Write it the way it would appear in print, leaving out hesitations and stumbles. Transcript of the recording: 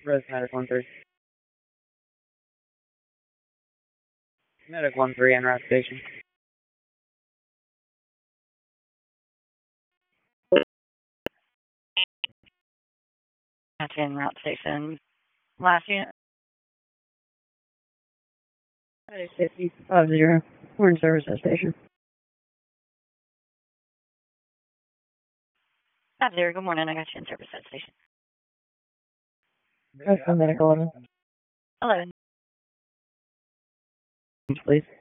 Res Medic 1-3. Medic 1-3 en route station. That's en route station. Last unit. 50 50. We're in service at station. 50, good morning. I got you in service at station. Res Medic 11. 11. Please.